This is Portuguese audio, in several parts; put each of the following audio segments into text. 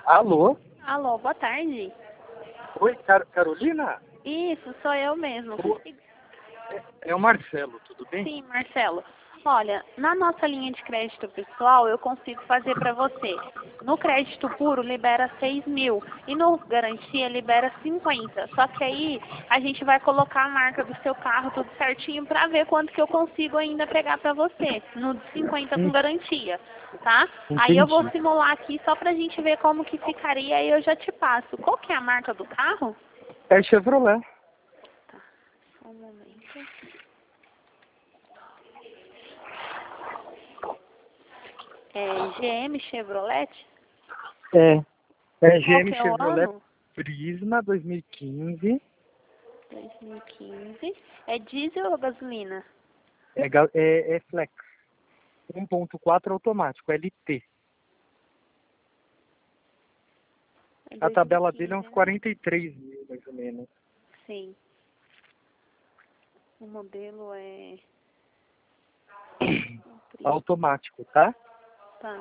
Alô? Alô, boa tarde. Oi, Carolina? Isso, sou eu mesmo. É o Marcelo, tudo bem? Sim, Marcelo. Olha, na nossa linha de crédito pessoal, eu consigo fazer para você. No crédito puro, libera 6.000 e no garantia, libera 50. Só que aí, a gente vai colocar a marca do seu carro tudo certinho para ver quanto que eu consigo ainda pegar para você. No de 50 com garantia, tá? Aí eu vou Entendi. simular aqui só pra gente ver como que ficaria e eu já te passo. Qual que é a marca do carro? É Chevrolet. Tá, só um momento. É GM Chevrolet? É Qual GM que é o Chevrolet ano? Prisma 2015. 2015. É diesel ou gasolina? É Flex. 1.4 automático, LT. É A tabela dele é 2015, uns né? 43 mil, mais ou menos. Sim. O modelo é... Automático, tá? Tá.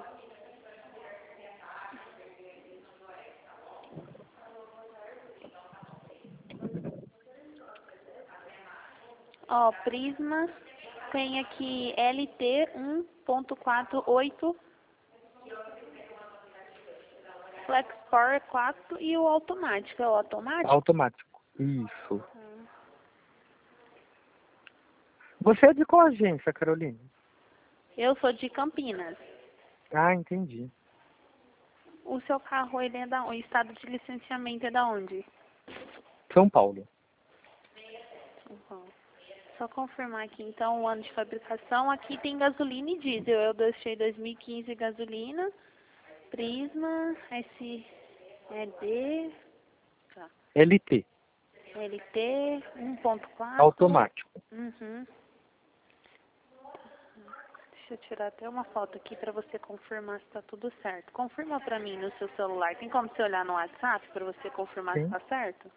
Ó, Prisma tem aqui LT 1.48, Flex Power 4 e o automático. É o automático? Automático. Isso. Hum. Você é de qual agência, Carolina? Eu sou de Campinas. Ah, entendi. O seu carro, ele é o estado de licenciamento é da onde? São Paulo. São Paulo. Só confirmar aqui, então, o ano de fabricação. Aqui tem gasolina e diesel. Eu deixei 2015 gasolina. Prisma, SED, tá. LT. LT 1.4. Automático. Uhum. Deixa eu tirar até uma foto aqui para você confirmar se tá tudo certo. Confirma para mim no seu celular. Tem como você olhar no WhatsApp para você confirmar se Sim. tá certo?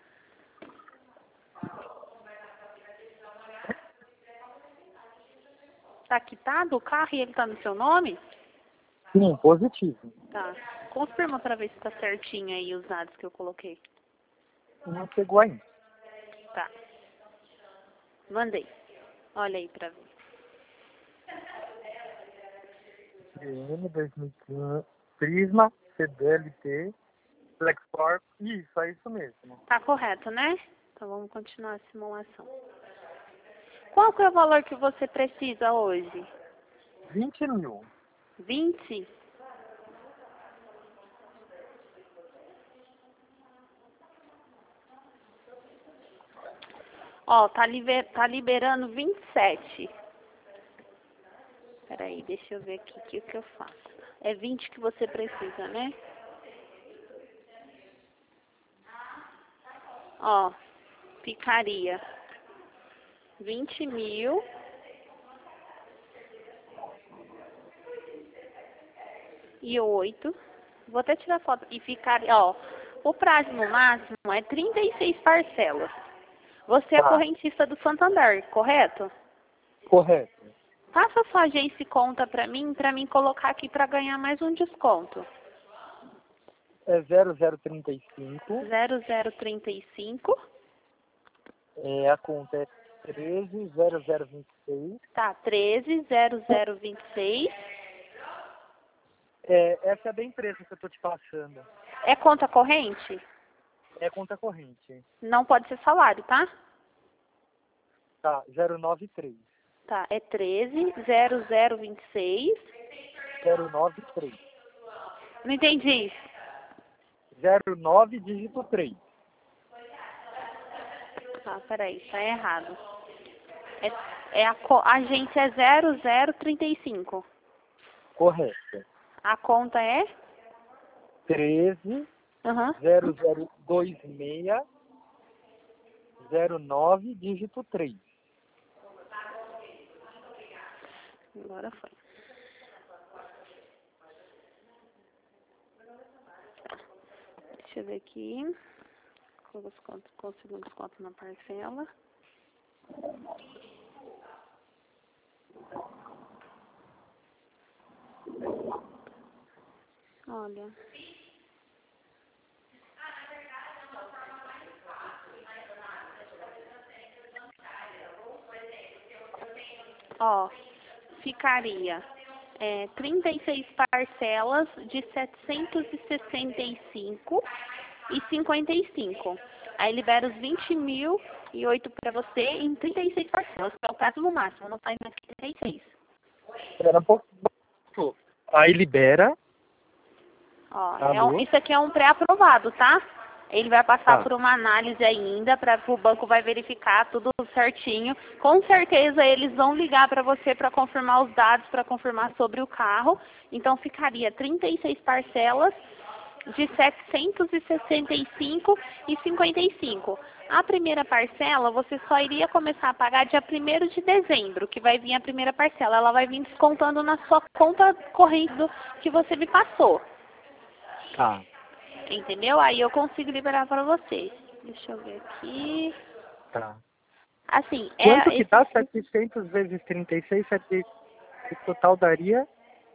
Tá quitado o carro e ele tá no seu nome? Sim, positivo. Tá. Confirma para ver se tá certinho aí os dados que eu coloquei. Não chegou ainda. Tá. Mandei. Olha aí pra ver. GM 2015. Prisma, CDLT, Flexport. Isso, é isso mesmo. Tá correto, né? Então vamos continuar a simulação. Qual que é o valor que você precisa hoje? 20 mil. 20? Ó, tá liberando 27. Peraí, deixa eu ver aqui o que eu faço. É 20 que você precisa, né? Ó, ficaria 20.000 e 8. Vou até tirar foto. E ficaria, ó, o prazo no máximo é 36 parcelas. Você é Tá, correntista do Santander, correto? correto. Passa a sua agência e conta pra mim colocar aqui pra ganhar mais um desconto. É 0035. 0035, A conta é 130026. tá, 130026. Essa é da empresa que eu tô te passando. É conta corrente? É conta corrente. Não pode ser salário, tá? Tá, 093. Tá, é 130026. 093. Não entendi. 09 dígito 3. Ah, peraí, tá errado. A agência é 0035. Correto. A conta é? 13 Aham. 0026 09 dígito 3. Agora foi. Deixa eu ver aqui. Consigo um desconto na parcela. Olha. Ó, ficaria 36 parcelas de 765,55. Aí libera os 20.008 para você em 36 parcelas, que é o prazo no máximo, não sai mais que 36. Era um pouco. Aí libera. Ó, Alô? isso aqui é um pré-aprovado, tá? Ele vai passar Tá. por uma análise ainda, o banco vai verificar tudo certinho. Com certeza eles vão ligar para você para confirmar os dados, para confirmar sobre o carro. Então ficaria 36 parcelas de 765,55. A primeira parcela você só iria começar a pagar dia 1º de dezembro, que vai vir a primeira parcela. Ela vai vir descontando na sua conta corrente que você me passou. Tá. Entendeu? Aí eu consigo liberar para você. Deixa eu ver aqui. Tá. Assim, Quanto que dá 700 vezes 36? O total daria?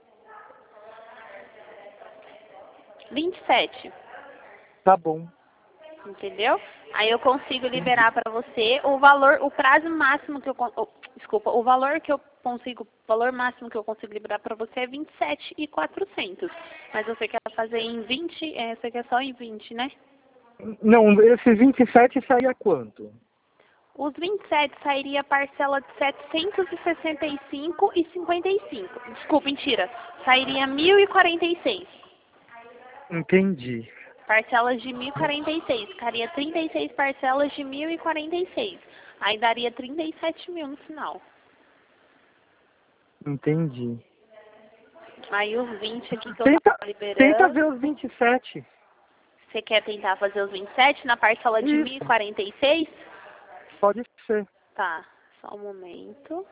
27. Tá bom. Entendeu? Aí eu consigo Entendi. liberar para você o valor, o prazo máximo que eu desculpa, o valor máximo que eu consigo liberar para você é 27.400. Mas você quer fazer em 20, você quer só em 20, né? Não, esse 27 saía quanto? Os 27 sairia a parcela de 765,55. Desculpa, mentira. Sairia 1.046. Entendi. Parcelas de 1.046. Ficaria 36 parcelas de 1.046. Aí daria 37.000 no final. Entendi. Aí os 20 aqui que eu Tenta, tava tenta liberando. ver os 27. Você quer tentar fazer os 27 na parcela de Isso. 1.046? Pode ser. Tá, só um momento.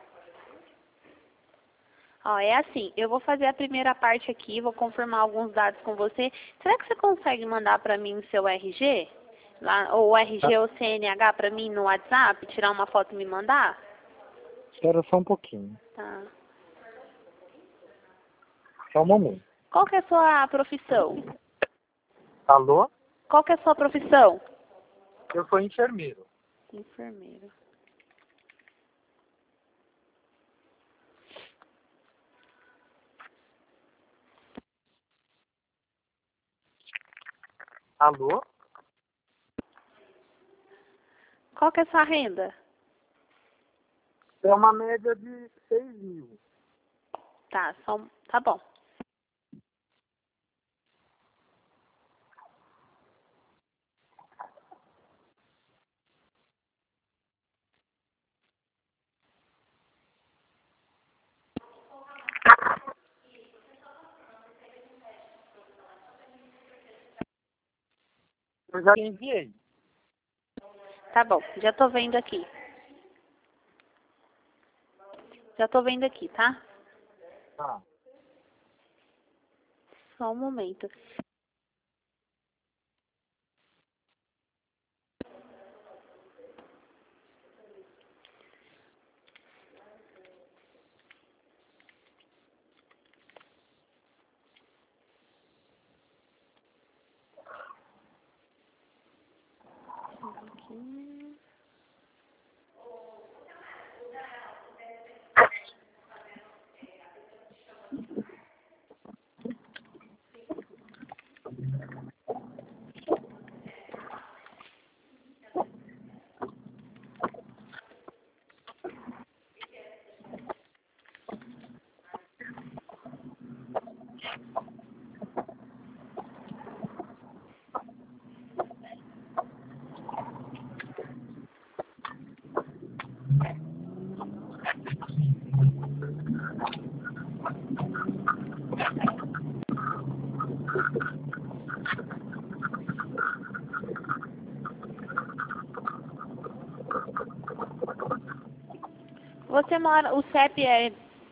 Ó, é assim, eu vou fazer a primeira parte aqui, vou confirmar alguns dados com você. Será que você consegue mandar para mim o seu RG? Lá, ou o RG Tá. ou CNH para mim no WhatsApp, tirar uma foto e me mandar? Espera só um pouquinho. Tá. Só um momento. Qual que é a sua profissão? Alô? Qual que é a sua profissão? Eu sou enfermeiro. Enfermeiro. Alô? Qual que é a sua renda? É uma média de 6.000. Tá, tá bom. Eu já enviei. Tá bom, já tô vendo aqui. Já tô vendo aqui, tá? Tá. Só um momento. Aqui. Você mora, o CEP é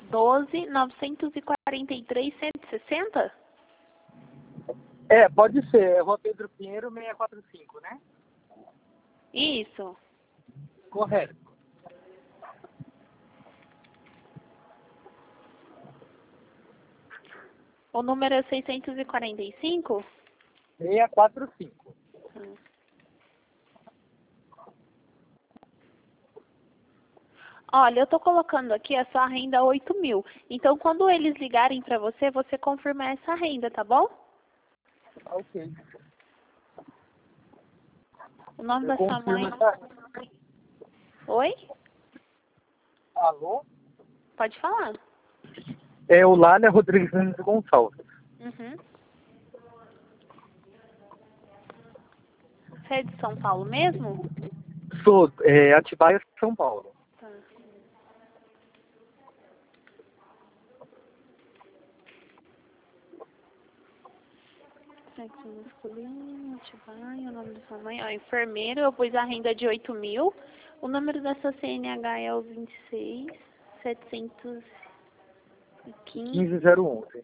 12.943.160? É, pode ser. É Rua Pedro Pinheiro 645, né? Isso. Correto. O número é 645? 645. Olha, eu tô colocando aqui a sua renda 8.000. Então, quando eles ligarem pra você, você confirma essa renda, tá bom? Tá ok. O nome Eu da sua confirmo mãe... essa renda. Oi? Alô? Pode falar. É o Lália Rodrigues Gonçalves. Uhum. Você é de São Paulo mesmo? Sou Atibaia, São Paulo. Tá. Sexo masculino, Atibaia, o nome da sua mãe. Ó, enfermeiro, eu pus a renda de 8.000. O número da sua CNH é o 26.715.011. 15011.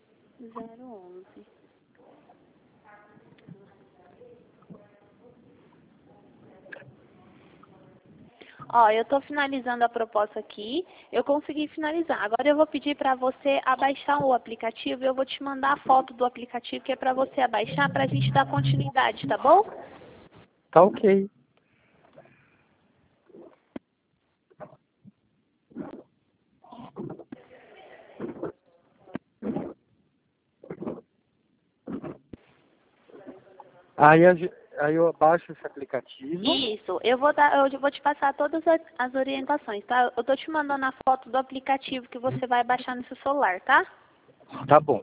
Ó, eu tô finalizando a proposta aqui. Eu consegui finalizar. Agora eu vou pedir para você abaixar o aplicativo e eu vou te mandar a foto do aplicativo que é para você abaixar para a gente dar continuidade, tá bom? Tá ok. Aí eu baixo esse aplicativo. Isso, eu vou te passar todas as orientações, tá? Eu tô te mandando a foto do aplicativo que você vai baixar no seu celular, tá? Tá bom.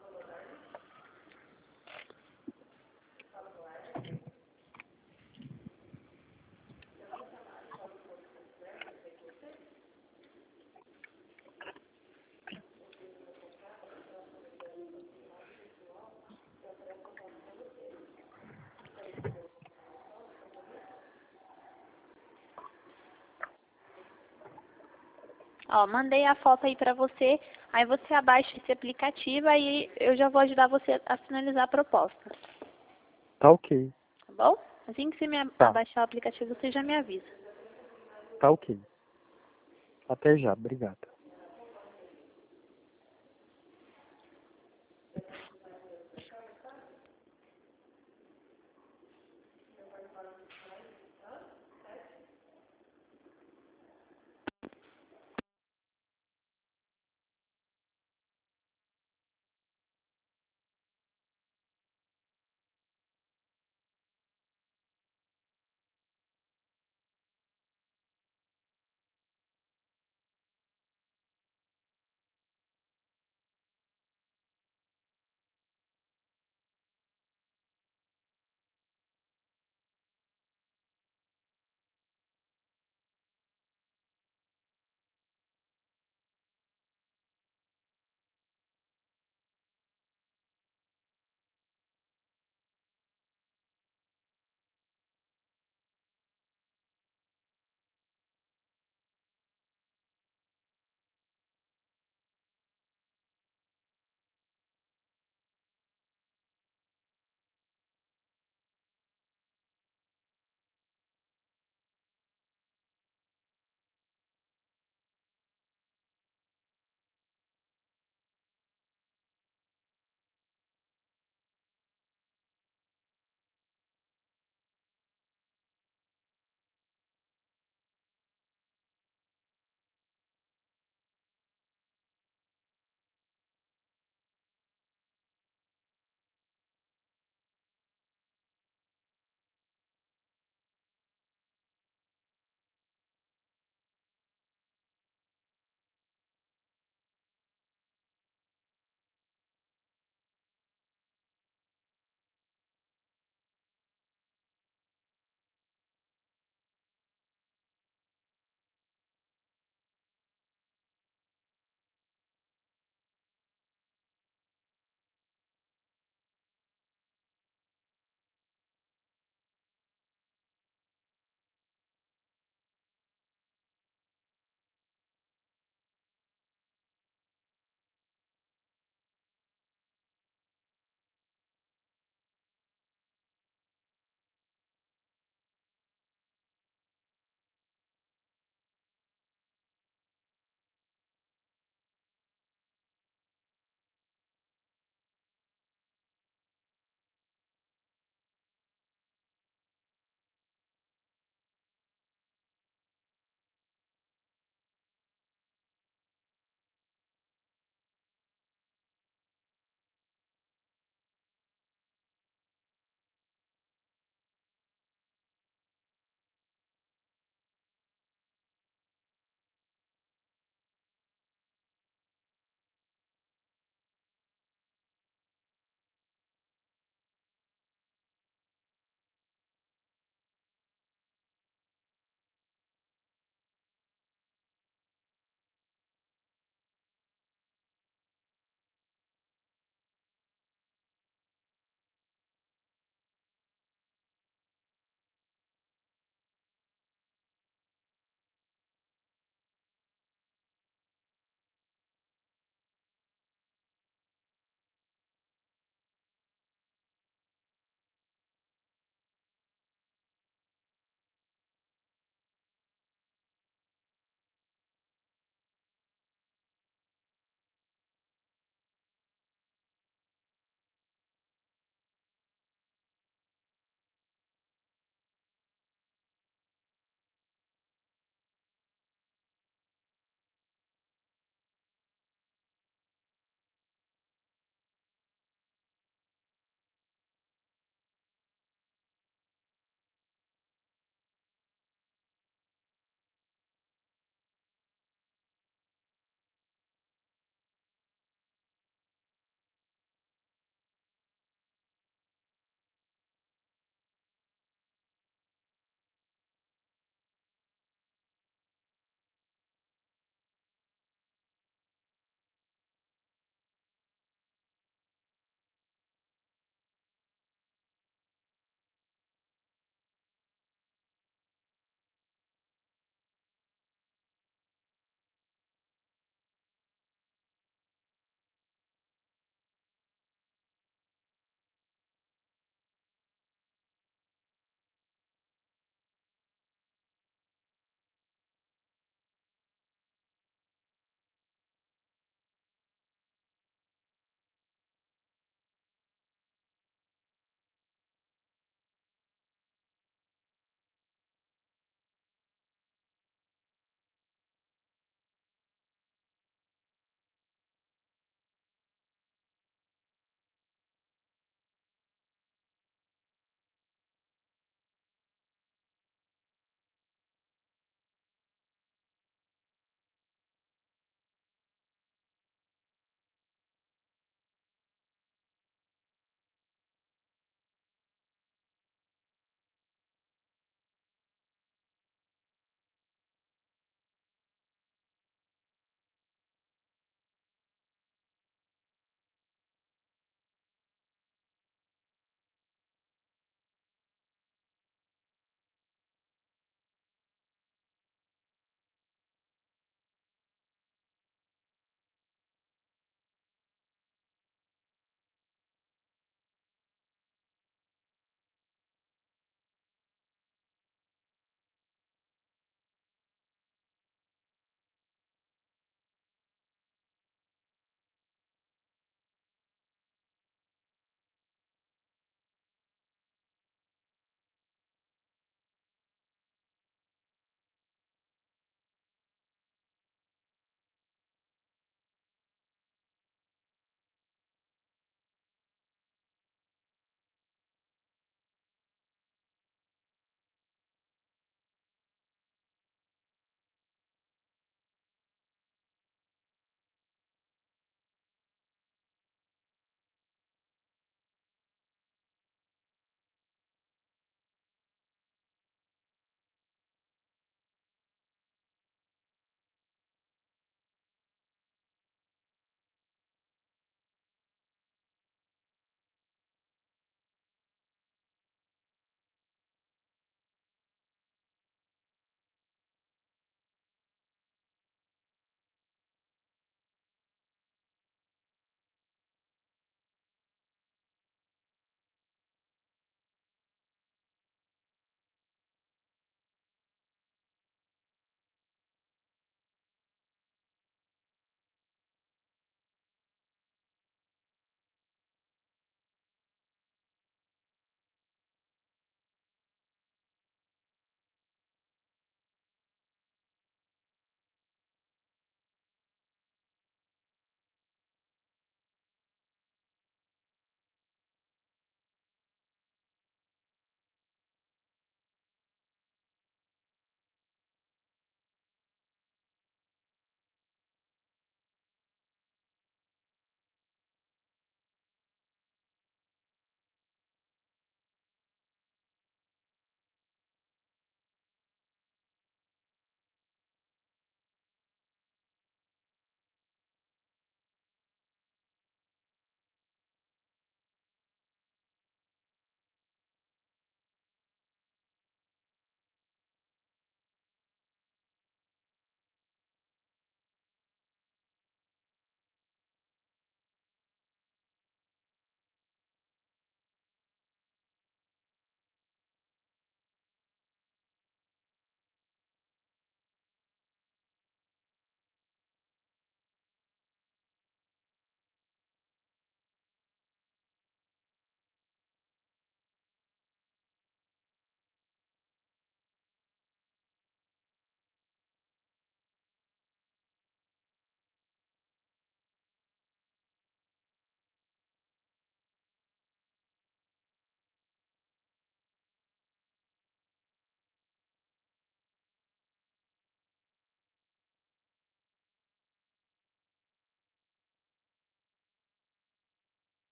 Ó, mandei a foto aí pra você, aí você abaixa esse aplicativo, aí eu já vou ajudar você a finalizar a proposta, Tá ok. tá bom? Assim que você Tá. abaixar o aplicativo, você já me avisa. Tá ok. Até já. Obrigado.